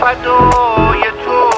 فدای تو،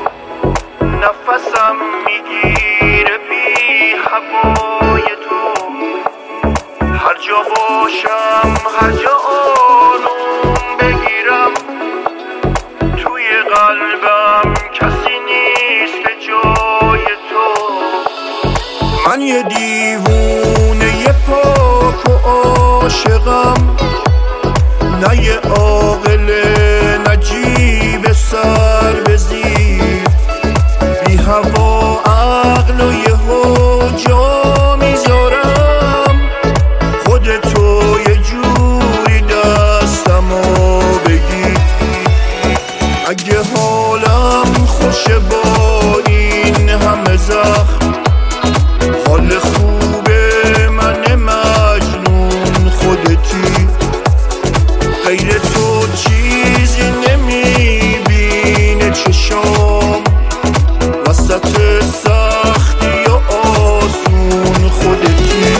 نفسم میگیره بی هوای تو. هر جا باشم هر جا آروم بگیرم، توی قلبم کسی نیست جای تو. من یه دیوونه یه پاک و عاشقم، نه یه عاقل نجیب سر به زیر. بی هوا عقل و یهو جا میذارم، خودتو یه جوری دستمو بگیر. اگه حالم خوشه با این همه زخم، حال خوبه من مجنون خودتی. غیر تو چیزی نمیبینه چشام، وسط سختی و آسون خودتی.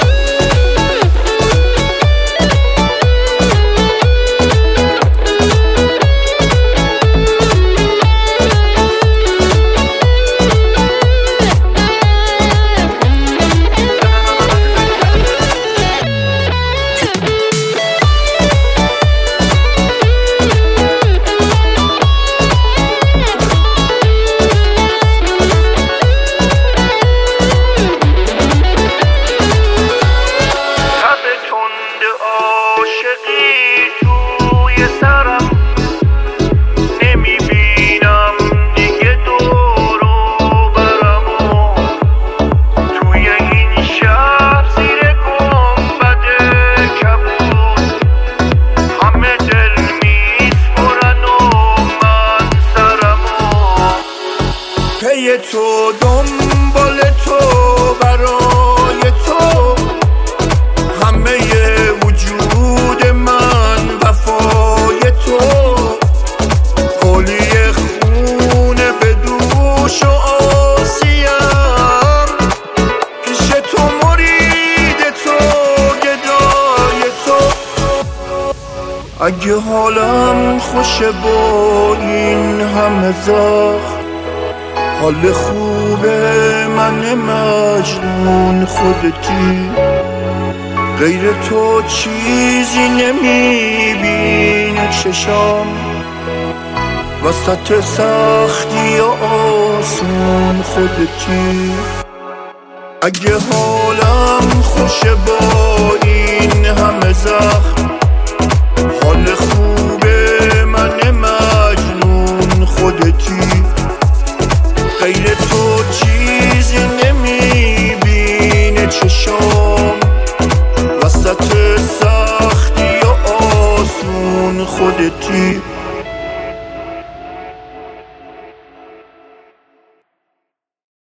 عاشقی توی سرم، نمیبینم دیگه دور و برمو. توی این شهر زیر گنبد کبود، همه دل میسپرن و من سرمو. پی تو دنبال تو برای تو، همه وجود من وفای تو. قولی خونه به دوش و آسیم، پیش تو مرید تو گدای تو. اگه حالم خوشه با این همه زخم، حال خوبه من مجنون خودتی. غیر تو چیزی نمیبینه چشام، وسط سختی و آسون خودتی. اگه حالم خوشه با این همه زخم، حال خوبه من مجنون خودتی. غیر تو چیزی نمیبینه چشام، وسط سختی و آسون خودتی.